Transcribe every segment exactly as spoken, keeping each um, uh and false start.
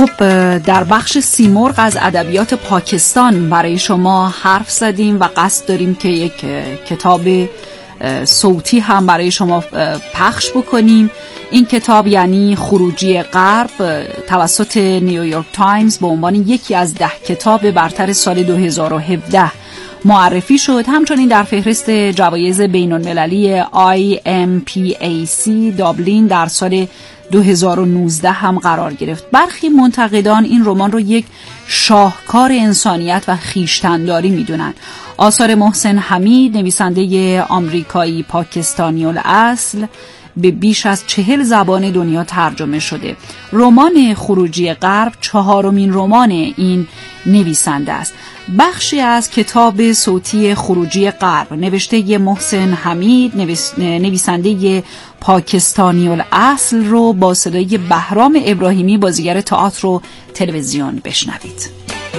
خب در بخش سیمرغ از ادبیات پاکستان برای شما حرف زدیم و قصد داریم که یک کتاب صوتی هم برای شما پخش بکنیم. این کتاب یعنی خروجی غرب توسط نیویورک تایمز به عنوان یکی از ده کتاب برتر سال دو هزار و هفده معرفی شد. همچنین در فهرست جوایز بین المللی آی ام پی ای سی دابلین در سال دو هزار و نوزده هم قرار گرفت. برخی منتقدان این رمان رو یک شاهکار انسانیت و خویشتن‌داری می‌دونن. آثار محسن حمید، نویسنده آمریکایی پاکستانی الاصل، به بیش از چهل زبان دنیا ترجمه شده. رمان خروجی غرب چهارمین رمان این نویسنده است. بخشی از کتاب صوتی خروجی غرب نوشته محسن حمید، نویس... نویسنده پاکستانی الاصل رو با صدای بهرام ابراهیمی، بازیگر تئاتر و تلویزیون بشنوید.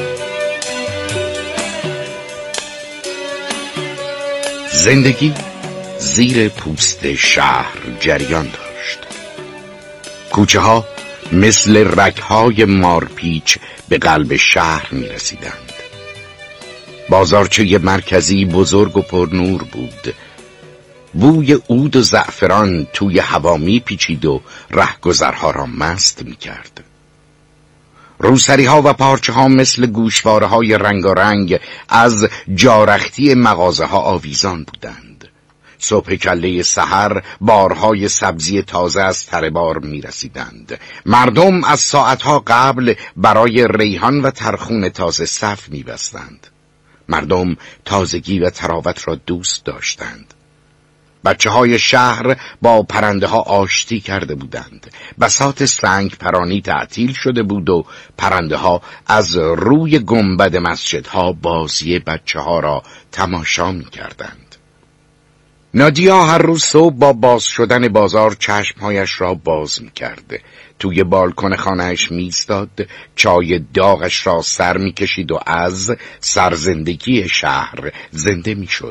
زندگی زیر پوست شهر جریان داشت. کوچه ها مثل رگ‌های مارپیچ به قلب شهر می رسیدند. بازارچه مرکزی بزرگ و پرنور بود. بوی عود و زعفران توی هوا می پیچید و رهگذرها را مست می کرد. روسری ها و پارچه ها مثل گوشواره های رنگارنگ از جارختی مغازه ها آویزان بودند. صبح کله سحر بارهای سبزی تازه از تره بار می رسیدند. مردم از ساعتها قبل برای ریحان و ترخون تازه صف می بستند. مردم تازگی و تراوت را دوست داشتند. بچه های شهر با پرنده ها آشتی کرده بودند. بساط سنگ پرانی تعطیل شده بود و پرنده ها از روی گنبد مسجدها بازی بچه ها را تماشا می کردند. نادیا هر روز صبح با باز شدن بازار چشمهایش را باز می کرد. توی بالکن خانهش می ایستاد، چای داغش را سر می کشید و از سرزندگی شهر زنده می شد.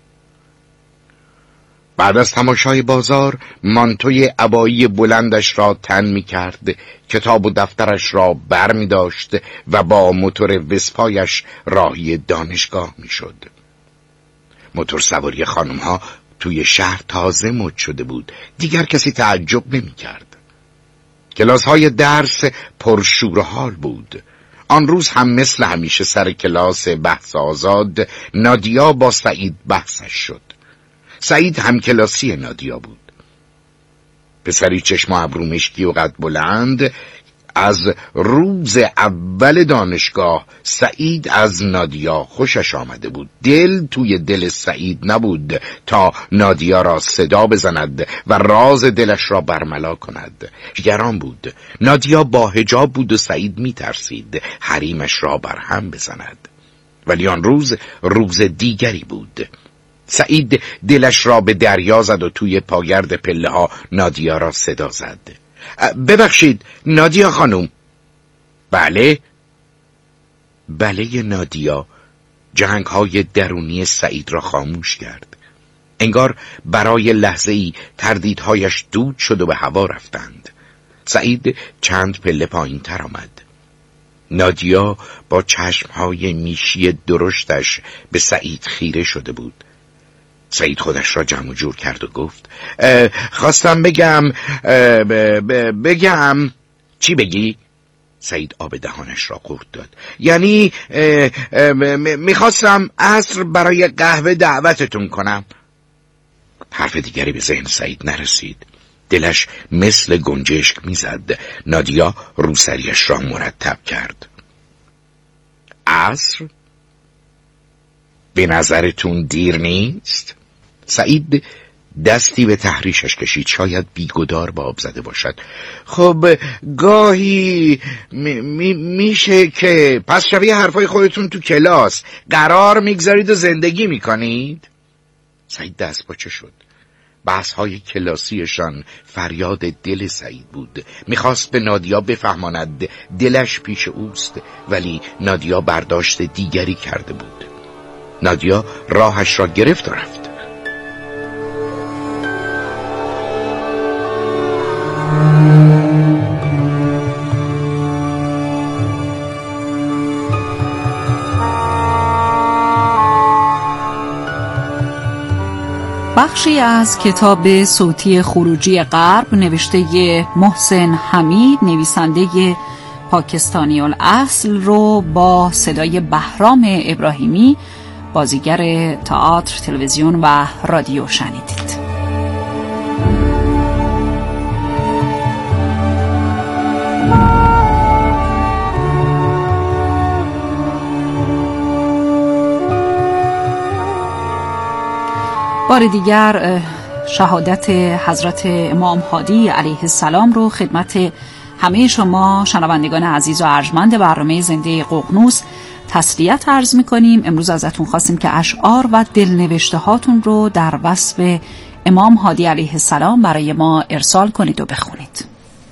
بعد از تماشای بازار مانتوی عبایی بلندش را تن می کرد، کتاب و دفترش را بر می داشت و با موتور وسپایش راهی دانشگاه می شد. موتور سواری خانم ها توی شهر تازه مد شده بود. دیگر کسی تعجب نمی کرد. کلاس های درس پرشور و حال بود. آن روز هم مثل همیشه سر کلاس بحث آزاد نادیا با سعید بحثش شد. سعید هم کلاسی نادیا بود. پسری چشم و ابرو مشکی و قد بلند. از روز اول دانشگاه سعید از نادیا خوشش آمده بود. دل توی دل سعید نبود تا نادیا را صدا بزند و راز دلش را برملا کند. گران بود. نادیا با حجاب بود و سعید می ترسید حریمش را برهم بزند. ولی آن روز روز دیگری بود. سعید دلش را به دریا زد و توی پاگرد پله ها نادیا را صدا زد. ببخشید نادیا خانم. بله؟ بله نادیا جنگ های درونی سعید را خاموش کرد. انگار برای لحظه ای تردیدهایش دود شد و به هوا رفتند. سعید چند پله پایین تر آمد. نادیا با چشمهای میشی درشتش به سعید خیره شده بود. سعید خودش را جمع و جور کرد و گفت خواستم بگم ب- ب- بگم چی بگی؟ سعید آب دهانش را قورت داد. یعنی میخواستم عصر برای قهوه دعوتتون کنم. حرف دیگری به ذهن سعید نرسید. دلش مثل گنجشک میزد. نادیا روسریش را مرتب کرد. عصر؟ به نظرتون دیر نیست؟ سعید دستی به تحریشش کشید. شاید بیگدار به آب زده باشد. خب گاهی می می میشه که پس شبیه حرفای خودتون تو کلاس قرار میگذارید و زندگی میکنید؟ سعید دست باچه شد. بحث های کلاسیشان فریاد دل سعید بود. میخواست به نادیا بفهماند دلش پیش اوست، ولی نادیا برداشت دیگری کرده بود. نادیا راهش را گرفت و رفت. بخشی از کتاب صوتی خروجی غرب نوشته محسن حمید، نویسنده پاکستانی الاصل، رو با صدای بهرام ابراهیمی، بازیگر تئاتر، تلویزیون و رادیو شنیدید. بار دیگر شهادت حضرت امام هادی علیه السلام رو خدمت همه شما شنوندگان عزیز و ارجمند برنامه زنده ققنوس تسلیت عرض می‌کنیم. امروز ازتون خواستیم که اشعار و دلنوشته هاتون رو در وصف امام هادی علیه السلام برای ما ارسال کنید و بخونید.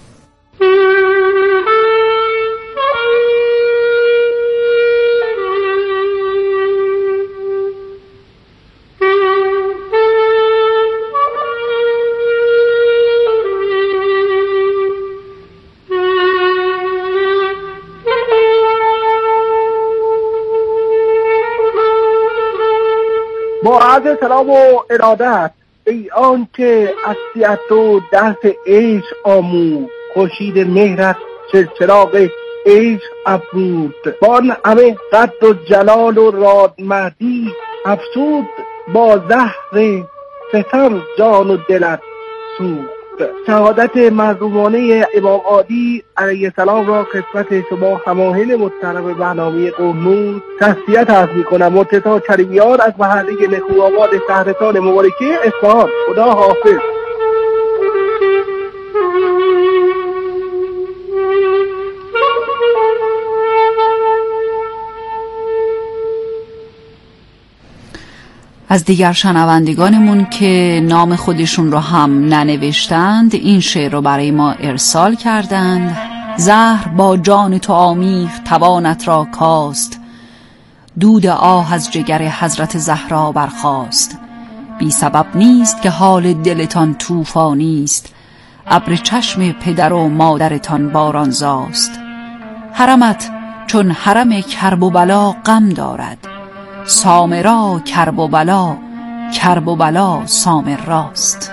با عرض سلام و ارادت، ای آن که اصلیت و درس عشق آمود، خورشید مهرت چراغ عشق افروخت، با آن همه قد و جلال و رادمردی، افسود با زهر ستم جان و دلت سوخت. شهادت مرحومانه امام هادی علیه السلام را خدمت شما هماهل محترم برنامه ققنوس تسلیت عرض می‌کنم. مرتضی کریمیان از محله نکوآباد شهرستان مبارکه اصفهان. خدا حافظ. از دیگر شنوندگانمون که نام خودشون رو هم ننوشتند این شعر رو برای ما ارسال کردند. زهر با جان تو آمیخت توانت را کاست، دود آه از جگر حضرت زهرا برخاست. بی سبب نیست که حال دلتان طوفانی است، ابر چشم پدر و مادرتان بارانزاست. حرمت چون حرم کرب و بلا غم دارد، سامرا کرب و بلا کرب و بلا سامراست.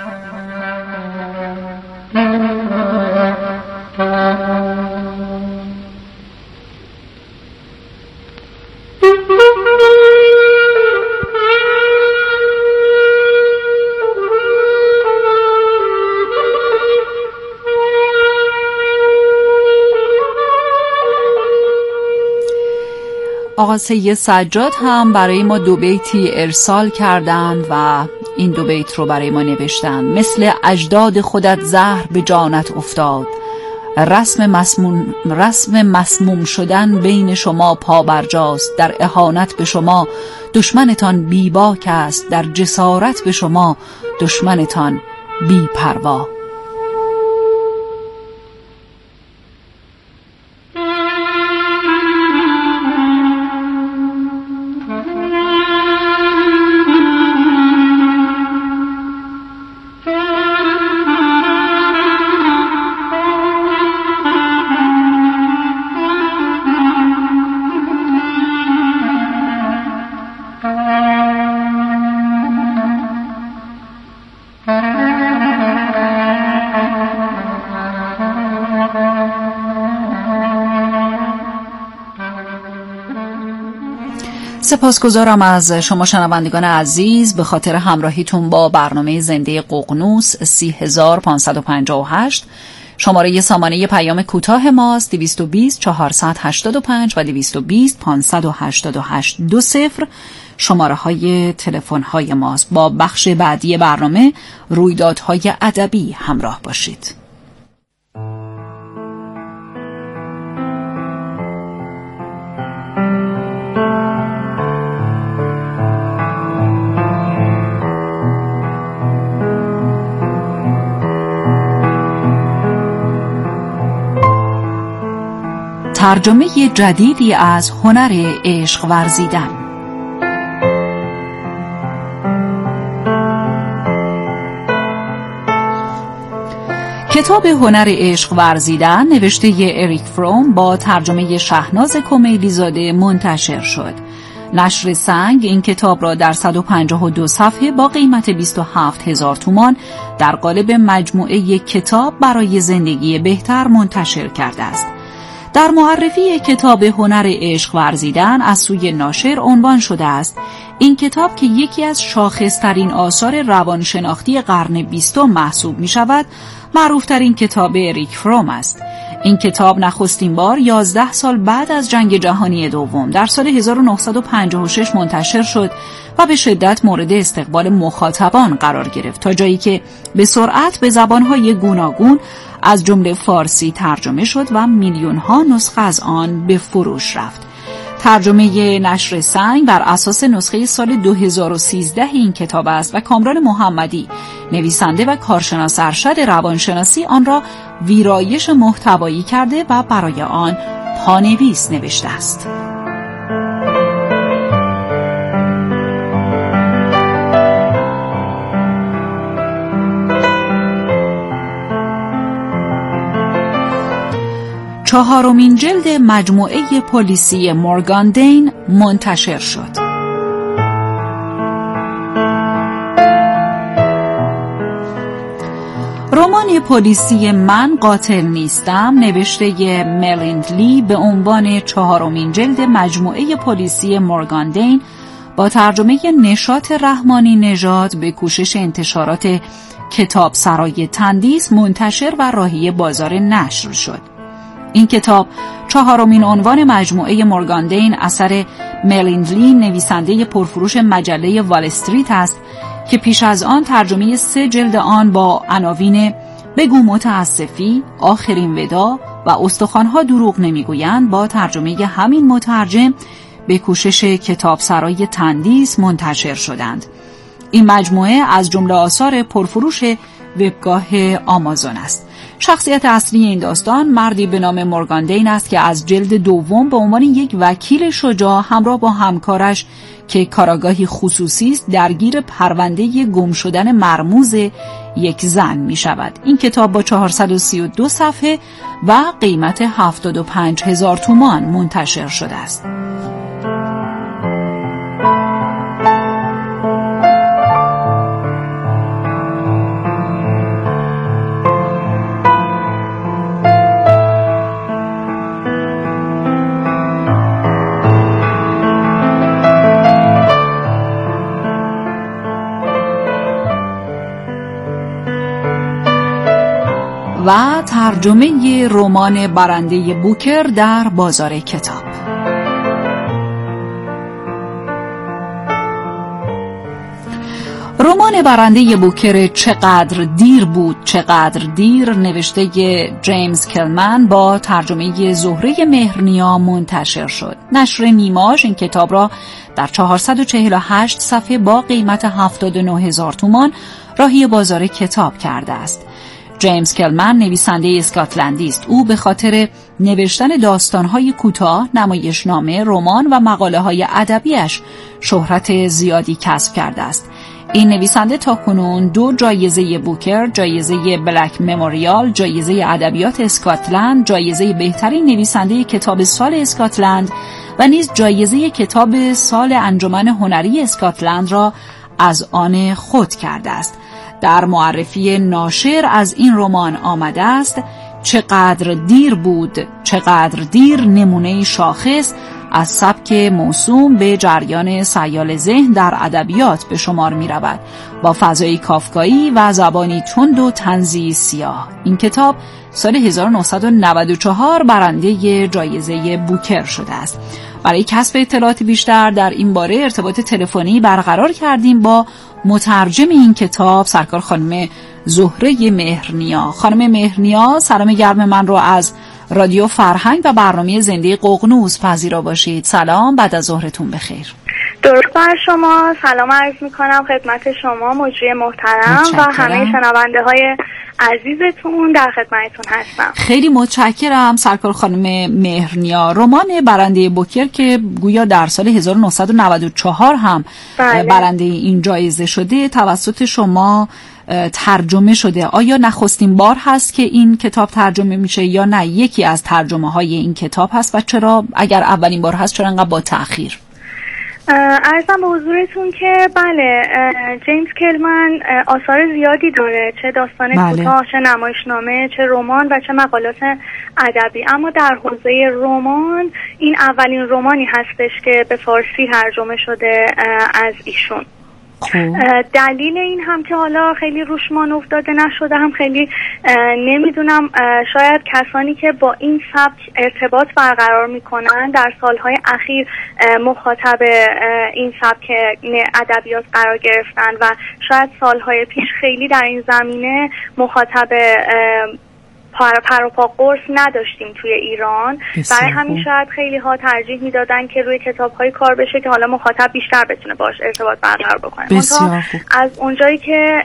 آقا سید سجاد هم برای ما دو بیتی ارسال کردند و این دو بیت رو برای ما نوشتند. مثل اجداد خودت زهر به جانت افتاد، رسم مسموم, رسم مسموم شدن بین شما پابرجاست. در اهانت به شما دشمنتان بی باک است، در جسارت به شما دشمنتان بی پروا. سپاسگزارم از شما شنوندگان عزیز به خاطر همراهیتون با برنامه زنده ققنوس. سی هزار پانصد و پنجاه و هشت شماره سامانه پیام کوتاه ماست. دویست و بیست چهارصد و هشتاد و پنج و دویست و بیست پانصد و هشتاد و هشت دو صفر شماره های تلفن های ماست. با بخش بعدی برنامه رویدادهای ادبی همراه باشید. ترجمه جدیدی از هنر عشق ورزیدن. کتاب هنر عشق ورزیدن نوشته اریک فروم با ترجمه شهناز کمیلی زاده منتشر شد. نشر سنگ این کتاب را در صد و پنجاه و دو صفحه با قیمت بیست و هفت هزار تومان در قالب مجموعه کتاب برای زندگی بهتر منتشر کرده است. در معرفی کتاب هنر عشق ورزیدن از سوی ناشر عنوان شده است: این کتاب که یکی از شاخصترین آثار روانشناختی قرن بیستم محسوب می شود، معروفترین کتاب اریک فروم است. این کتاب نخستین بار یازده سال بعد از جنگ جهانی دوم در سال هزار و نهصد و پنجاه و شش منتشر شد و به شدت مورد استقبال مخاطبان قرار گرفت، تا جایی که به سرعت به زبانهای گوناگون از جمله فارسی ترجمه شد و میلیون ها نسخه از آن به فروش رفت. ترجمه نشر سنگ بر اساس نسخه سال دو هزار و سیزده این کتاب است و کامران محمدی، نویسنده و کارشناس ارشد روانشناسی، آن را ویرایش محتوایی کرده و برای آن پانویس نوشته است. چهارمین جلد مجموعه پلیسی مورگان دین منتشر شد. رمان پلیسی من قاتل نیستم نوشته ملیند لی به عنوان چهارمین جلد مجموعه پلیسی مورگان دین با ترجمه نشاط رحمانی نژاد به کوشش انتشارات کتاب سرای تندیس منتشر و راهی بازار نشر شد. این کتاب چهارمین عنوان مجموعه مورگان دین اثر ملیند لی، نویسنده پرفروش مجله وال استریت است که پیش از آن ترجمه سه جلد آن با عناوین بگو متاسفی، آخرین ودا و استخوان‌ها دروغ نمیگویند با ترجمه همین مترجم به کوشش کتاب سرای تندیس منتشر شدند. این مجموعه از جمله آثار پرفروش وبگاه آمازون است. شخصیت اصلی این داستان مردی به نام مورگان دین است که از جلد دوم به عنوان یک وکیل شجاع همراه با همکارش که کاراگاهی خصوصی است درگیر پرونده گم شدن مرموز یک زن می شود. این کتاب با چهارصد و سی و دو صفحه و قیمت هفتاد و پنج هزار تومان منتشر شده است. و ترجمه رمان برنده بوکر در بازار کتاب. رمان برنده بوکر چقدر دیر بود چقدر دیر نوشته جیمز کلمن با ترجمه زهره مهرنیا منتشر شد. نشر نیماش این کتاب را در چهارصد و چهل و هشت صفحه با قیمت هفتاد و نه هزار تومان راهی بازار کتاب کرده است. جیمز کلمن نویسنده اسکاتلندی است. او به خاطر نوشتن داستان‌های کوتاه، نمایشنامه، رمان و مقاله‌های ادبیش شهرت زیادی کسب کرده است. این نویسنده تاکنون دو جایزه بوکر، جایزه بلک مموریال، جایزه ادبیات اسکاتلند، جایزه بهترین نویسنده کتاب سال اسکاتلند و نیز جایزه کتاب سال انجمن هنری اسکاتلند را از آن خود کرده است. در معرفی ناشر از این رمان آمده است: چقدر دیر بود چقدر دیر نمونه شاخص از سبک موسوم به جریان سیال ذهن در ادبیات به شمار می رود، با فضای کافکایی و زبانی تند و طنزی سیاه. این کتاب سال هزار و نهصد و نود و چهار برنده جایزه بوکر شده است. برای کسب اطلاعات بیشتر در این باره ارتباط تلفنی برقرار کردیم با مترجم این کتاب، سرکار خانم زهره مهرنیا. خانم مهرنیا، سلام گرم من رو از رادیو فرهنگ و برنامه زنده ققنوس پذیرا باشید. سلام، بعد از ظهرتون بخیر. درود بر شما. سلام عرض میکنم خدمت شما مجری محترم متشکرم. و همه شنونده های عزیزتون در خدمتتون هستم. خیلی متشکرم سرکار خانم مهرنیا. رمان برنده بوکر که گویا در سال هزار و نهصد و نود و چهار هم بله. برنده این جایزه شده توسط شما ترجمه شده. آیا نخستین بار هست که این کتاب ترجمه میشه یا نه یکی از ترجمه های این کتاب هست و چرا اگر اولین بار هست چرا انقدر با تأخیر؟ عرضم به حضورتون که بله جیمز کلمن آثار زیادی داره، چه داستان بله. کوتاه، چه نمایشنامه، چه رمان و چه مقالات ادبی. اما در حوزه رمان این اولین رمانی هستش که به فارسی ترجمه شده از ایشون. دلیل این هم که حالا خیلی روشمان افتاده نشده هم خیلی نمیدونم، شاید کسانی که با این سبک ارتباط برقرار میکنن در سالهای اخیر مخاطب این سبک ادبیات قرار گرفتن و شاید سالهای پیش خیلی در این زمینه مخاطب پر پر و پا قرص نداشتیم توی ایران. برای همین شاید خیلی ها ترجیح میدادن که روی کتاب های کار بشه که حالا مخاطب بیشتر بتونه باش ارتباط برقرار بکنه. از اونجایی که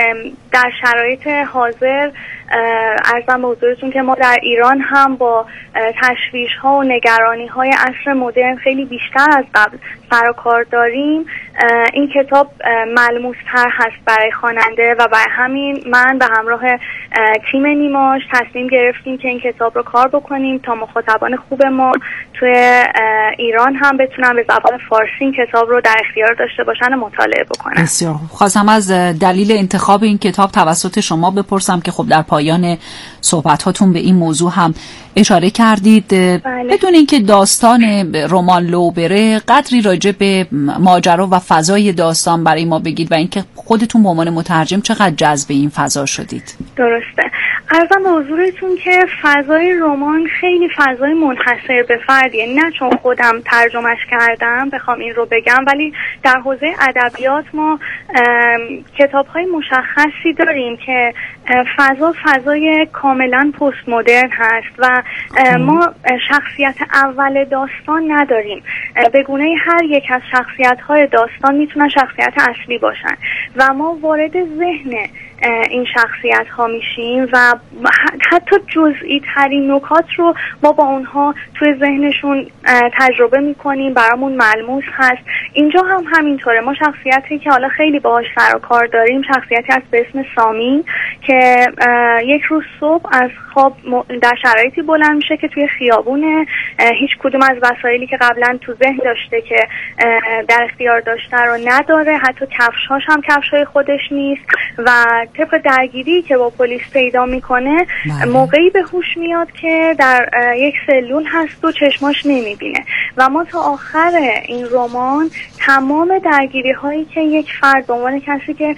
در شرایط حاضر عرضم به حضورتون که ما در ایران هم با تشویش ها و نگرانی های عصر مدرن خیلی بیشتر از قبل سر و کار داریم، این کتاب ملموس تر هست برای خواننده و برای همین من به همراه تیم نیماش تصمیم گرفتیم که این کتاب رو کار بکنیم تا مخاطبان خوب ما توی ایران هم بتونن به زبان فارسی این کتاب رو در اختیار داشته باشن و مطالعه بکنن. بسیار خوب. خواستم از دلیل انتخاب این کتاب توسط شما بپرسم که خب در پایان صحبت هاتون به این موضوع هم اشاره کردید. بله. بدون اینکه داستان رمان لو بره قدری راجع به ماجرا و فضای داستان برای ما بگید و اینکه خودتون به عنوان مترجم چقدر جذب این فضا شدید. درسته. عرضم به حضورتون که فضای رمان خیلی فضای منحصر به فردیه، نه چون خودم ترجمهش کردم بخوام این رو بگم، ولی در حوزه ادبیات ما کتاب‌های مشخصی داریم که فضا فضای کاملا پست مدرن هست و ما شخصیت اول داستان نداریم. به گونه هر یک از شخصیت‌های داستان میتونن شخصیت اصلی باشن و ما وارد ذهن این شخصیت ها میشیم و حتی جزئی ترین نکات رو ما با اونها توی ذهنشون تجربه میکنیم، برامون ملموس هست. اینجا هم همینطوره. ما شخصیتی که حالا خیلی باهاش سر و کار داریم شخصیتی هست به اسم سامی که یک روز صبح از خواب در شرایطی بلند میشه که توی خیابونه، هیچ کدوم از وسایلی که قبلا تو ذهن داشته که در اختیار داشته رو نداره، حتی کفشاش هم کفشای خودش نیست و طبق درگیری که با پلیس پیدا میکنه موقعی به هوش میاد که در یک سلول هست و چشماش نمیبینه و ما تا آخر این رمان تمام درگیری هایی که یک فرد به عنوان کسی که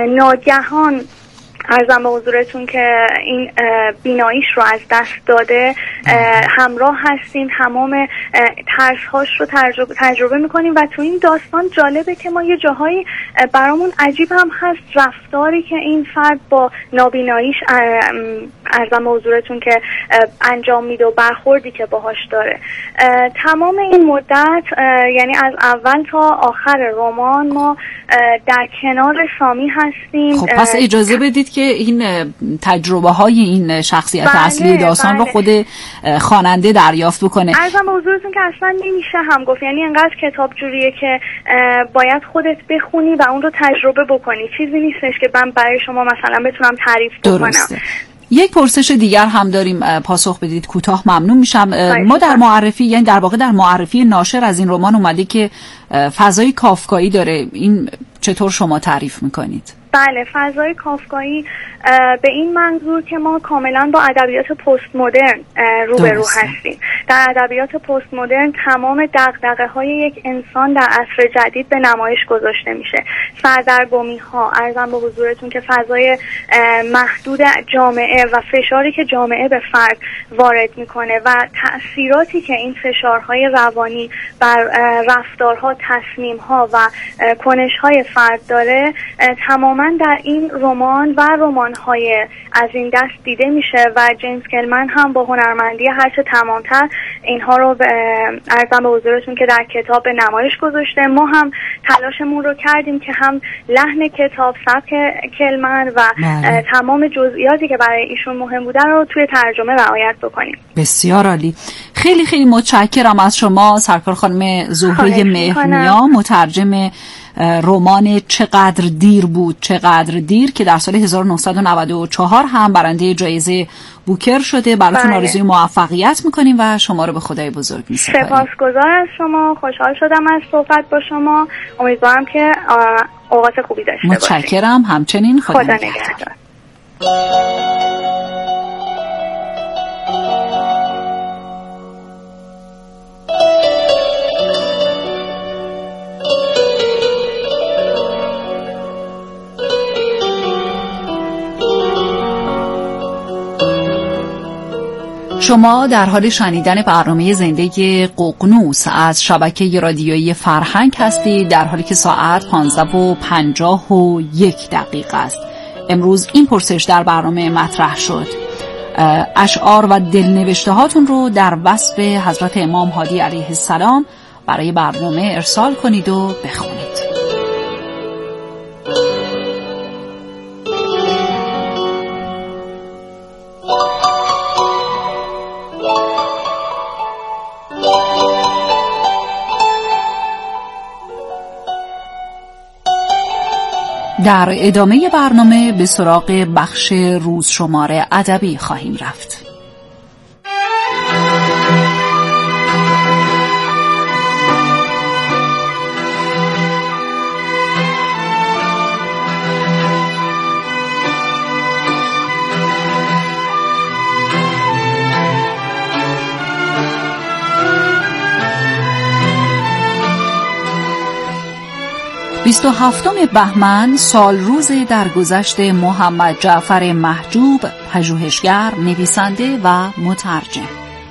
ناگهان عرضم به حضورتون که این بیناییش رو از دست داده همراه هستیم، تمام ترس‌هاش رو تجربه, تجربه میکنیم و تو این داستان جالبه که ما یه جاهایی برامون عجیب هم هست رفتاری که این فرد با نابیناییش عرضم به حضورتون که انجام میده و برخوردی که باهاش داره. تمام این مدت یعنی از اول تا آخر رمان ما در کنار سامی هستیم. خب پس اجازه بدید که این تجربه های این شخصیت بله، اصلی داستان بله. رو خود خواننده دریافت بکنه. عرضم به حضورتون که اصلا نمیشه هم گفت، یعنی انقدر کتاب جوریه که باید خودت بخونی و اون رو تجربه بکنی، چیزی نیستش که من برای شما مثلا بتونم تعریف بکنم. درسته. یک پرسش دیگر هم داریم، پاسخ بدید کوتاه ممنون میشم. ما در معرفی یعنی در واقع در معرفی ناشر از این رمان اومده که فضای کافکایی داره، این چطور شما تعریف میکنید؟ بله، فضای کافکایی به این منظور که ما کاملا با ادبیات پست مدرن روبرو هستیم. در ادبیات پست مدرن تمام دغدغه های یک انسان در عصر جدید به نمایش گذاشته میشه. سردرگمی ها، عرضم به حضورتون که فضای محدود جامعه و فشاری که جامعه به فرد وارد میکنه و تأثیراتی که این فشارهای روانی بر رفتارها، تصمیمها و کنشهای فرد داره تماما در این رمان و رمان‌های از این دست دیده میشه و جیمز کلمن هم با هنرمندی هرچه تمام‌تر اینها رو عرضم به حضورتون که در کتاب به نمایش گذاشته. ما هم تلاشمون رو کردیم که هم لحن کتاب، سبک کلمن و معنی. تمام جزئیاتی که برای ایشون مهم بوده رو توی ترجمه رعایت بکنیم. بسیار عالی. خیلی خیلی متشکرم از شما سرکار خانم زهره مهرنیا، مترجم رمان چقدر دیر بود چقدر دیر که در سال هزار و نهصد و نود و چهار هم برنده جایزه بوکر شده. براتون آرزوی موفقیت میکنیم و شما رو به خدای بزرگ میسپاریم. سپاسگزار از شما، خوشحال شدم از صحبت با شما. امیدوارم که اوقات خوبی داشته باشید. متشکرم. همچنین خدا, خدا نگهدار. شما در حال شنیدن برنامه زنده ققنوس از شبکه رادیویی فرهنگ هستید، در حالی که ساعت پانزده و پنجاه و یک دقیقه است. امروز این پرسش در برنامه مطرح شد: اشعار و دلنوشته هاتون رو در وصف حضرت امام هادی علیه السلام برای برنامه ارسال کنید و بخونید. در ادامه برنامه به سراغ بخش روز شماره ادبی خواهیم رفت. بیست و هفتم بهمن سال روز درگذشت محمد جعفر محجوب، پژوهشگر، نویسنده و مترجم.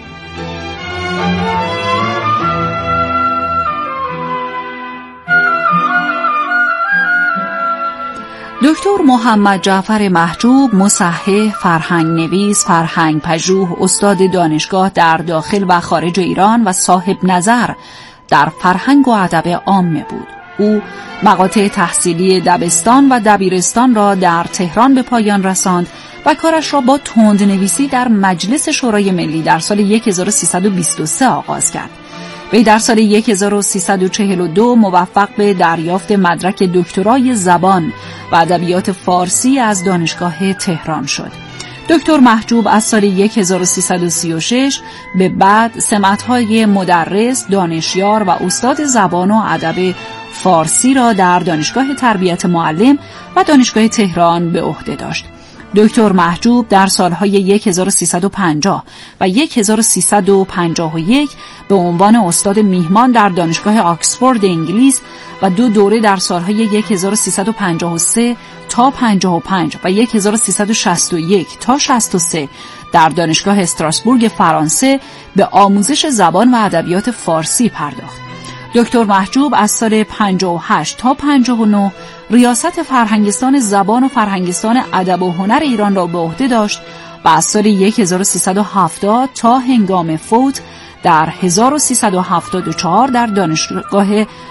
دکتر محمد جعفر محجوب، مصحح، فرهنگ نویس، فرهنگ پژوه، استاد دانشگاه در داخل و خارج ایران و صاحب نظر در فرهنگ و ادب عامه بود. او مقاطع تحصیلی دبستان و دبیرستان را در تهران به پایان رساند و کارش را با تندنویسی در مجلس شورای ملی در سال هزار و سیصد و بیست و سه آغاز کرد. وی در سال هزار و سیصد و چهل و دو موفق به دریافت مدرک دکترای زبان و ادبیات فارسی از دانشگاه تهران شد. دکتر محجوب از سال هزار و سیصد و سی و شش به بعد سمت‌های مدرس، دانشیار و استاد زبان و ادب فارسی را در دانشگاه تربیت معلم و دانشگاه تهران به عهده داشت. دکتر محجوب در سالهای هزار و سیصد و پنجاه و هزار و سیصد و پنجاه و یک به عنوان استاد میهمان در دانشگاه آکسفورد انگلیس و دو دوره در سالهای هزار و سیصد و پنجاه و سه تا پنجاه و پنج و هزار و سیصد و شصت و یک تا شصت و سه در دانشگاه استراسبورگ فرانسه به آموزش زبان و ادبیات فارسی پرداخت. دکتر محجوب از سال پنجاه و هشت تا پنجاه و نه ریاست فرهنگستان زبان و فرهنگستان ادب و هنر ایران را به عهده داشت و از سال هزار و سیصد و هفتاد تا هنگام فوت در هزار و سیصد و هفتاد و چهار در دانشگاه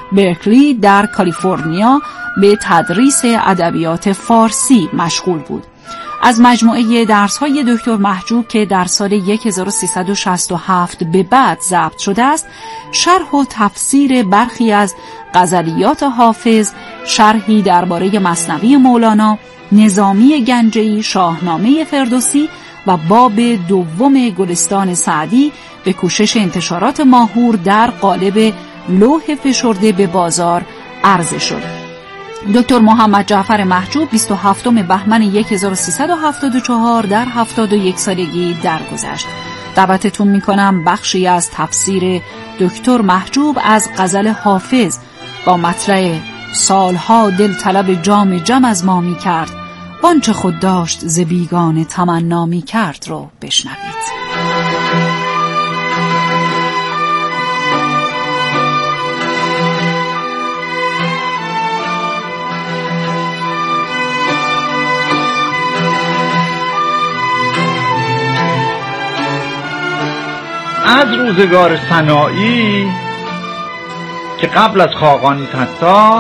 برکلی در کالیفرنیا به تدریس ادبیات فارسی مشغول بود. از مجموعه درس‌های دکتر محجوب که در سال هزار و سیصد و شصت و هفت به بعد ضبط شده است، شرح و تفسیر برخی از غزلیات حافظ، شرحی درباره مثنوی مولانا، نظامی گنجه‌ای، شاهنامه فردوسی و باب دوم گلستان سعدی به کوشش انتشارات ماهور در قالب لوح فشرده به بازار عرضه شد. دکتر محمد جعفر محجوب بیست و هفتم بهمن هزار و سیصد و هفتاد و چهار در هفتاد و یک سالگی درگذشت. دعوتتون میکنم بخشی از تفسیر دکتر محجوب از غزل حافظ با مطلع سالها دل طلب جام جم از ما می کرد وانچه خود داشت ز بیگانه تمنا می کرد رو بشنوید. از روزگار سنایی که قبل از خاقانی حتی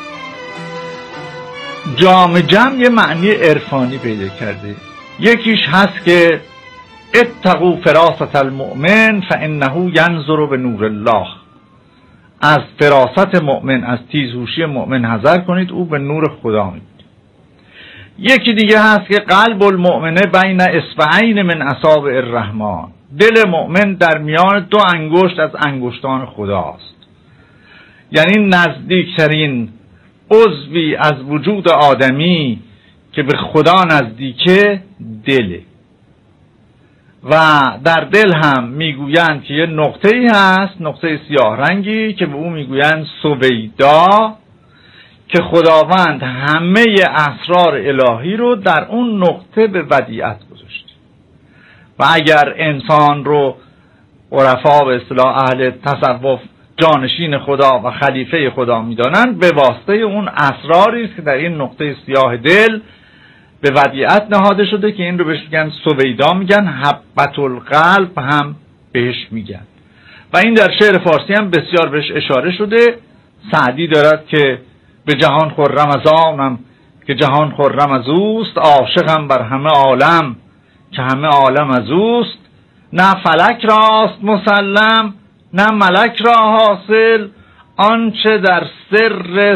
جام جم یه معنی عرفانی پیدا کرده. یکیش هست که اتقوا فراست المؤمن فانه ینظر به نور الله. از فراست مؤمن، از تیزهوشی مؤمن حذر کنید، او به نور خدا میبینه. یکی دیگه هست که قلب المؤمنه بین اصبعین من اصابع الرحمن، دل مؤمن در میان دو انگشت از انگشتان خداست. یعنی نزدیکترین عضوی از وجود آدمی که به خدا نزدیکه دله. و در دل هم میگویند که یه نقطه‌ای هست، نقطه سیاه رنگی که به او میگویند سویدا، که خداوند همه اسرار الهی رو در اون نقطه به ودیعت گذاشته. و اگر انسان رو عرفا به اصطلاح اهل تصوف جانشین خدا و خلیفه خدا میدانند، به واسطه اون اسراری است که در این نقطه سیاه دل به ودیعت نهاده شده که این رو بهش میگن سویدا، میگن حبة القلب هم بهش میگن. و این در شعر فارسی هم بسیار بهش اشاره شده. سعدی دارد که به جهان خرم از آنم که جهان خرم از اوست، عاشقم بر همه عالم که همه عالم از اوست. نه فلک راست مسلم نه ملک را حاصل، آنچه در سر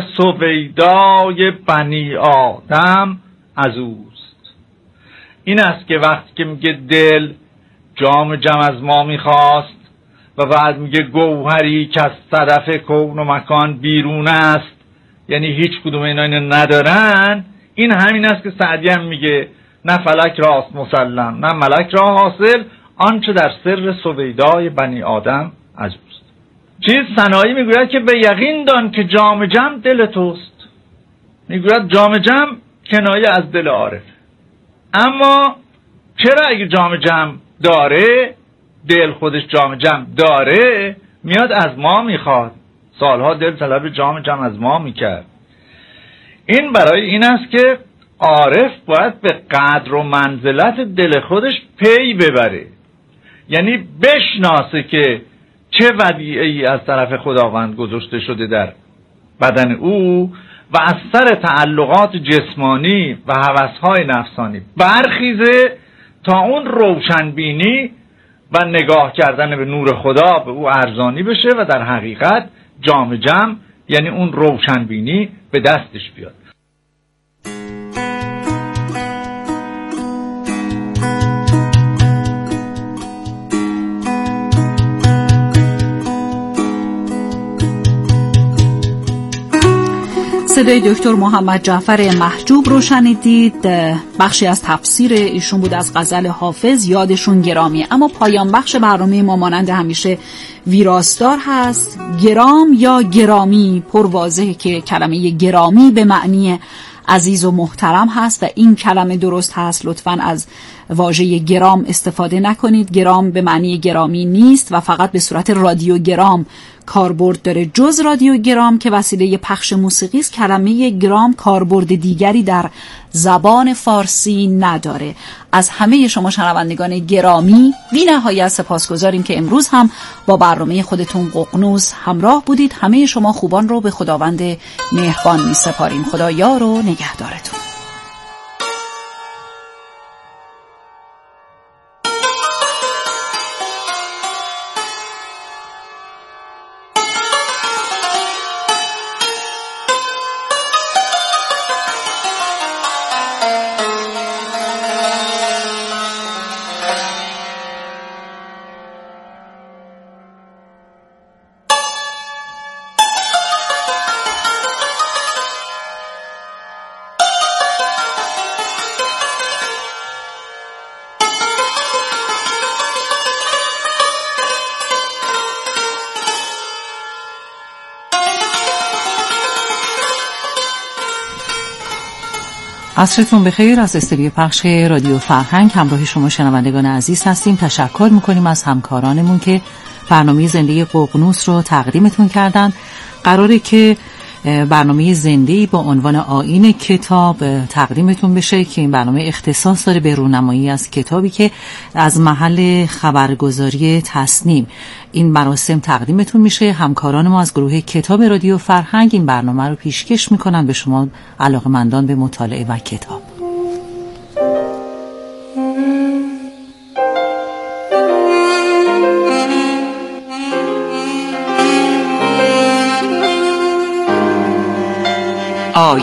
سویدای بنی آدم از اوست. این است که وقتی که میگه دل جام جم از ما میخواست و بعد میگه گوهری که از صدف کون و مکان بیرون است، یعنی هیچ کدوم اینا اینو ندارن، این همین است که سعدی هم میگه نه فلک راست مسلم نه ملک را حاصل، آنچه در سر سویدای بنی آدم از اوست. چیز سنایی میگوید که به یقین دان که جام جم دل توست. میگوید جام جم کنایه از دل عارف. اما چرا اگه جام جم داره، دل خودش جام جم داره، میاد از ما میخواد؟ سالها دل طلب جام جم از ما میکرد. این برای این است که عارف باید به قدر و منزلت دل خودش پی ببره، یعنی بشناسه که چه ودیعه‌ای از طرف خداوند گذاشته شده در بدن او و از سر تعلقات جسمانی و هوس‌های نفسانی برخیزه تا اون روشنبینی و نگاه کردن به نور خدا به او ارزانی بشه و در حقیقت جام جم یعنی اون روشنبینی به دستش بیاد. صدای دکتر محمد جعفر محجوب رو شنیدید. بخشی از تفسیر ایشون بود از غزل حافظ، یادشون گرامی. اما پایان بخش برنامه ما مانند همیشه ویراستار هست. گرام یا گرامی، پر واضحه که کلمه گرامی به معنی عزیز و محترم هست و این کلمه درست هست. لطفاً از واژه گرام استفاده نکنید. گرام به معنی گرامی نیست و فقط به صورت رادیوگرام کاربرد داره. جز رادیوگرام که وسیله پخش موسیقی است، کلمه گرام کاربرد دیگری در زبان فارسی نداره. از همه شما شنوندگان گرامی بی نهایت سپاسگزاریم که امروز هم با برنامه خودتون ققنوس همراه بودید. همه شما خوبان رو به خداوند مهربان می سپاریم. خدا یار و نگهدارتون. عصرتون بخیر. از استودیو پخش رادیو فرهنگ همراه شما شنوندگان عزیز هستیم. تشکر میکنیم از همکارانمون که برنامه زنده ققنوس رو تقدیمتون کردن. قراره که برنامه زنده‌ای با عنوان آیین کتاب تقدیمتون بشه که این برنامه اختصاص داره به رونمایی از کتابی که از محل خبرگزاری تصنیم این مراسم تقدیمتون میشه. همکاران ما از گروه کتاب رادیو فرهنگ این برنامه رو پیشکش میکنن به شما علاقه‌مندان به مطالعه و کتاب.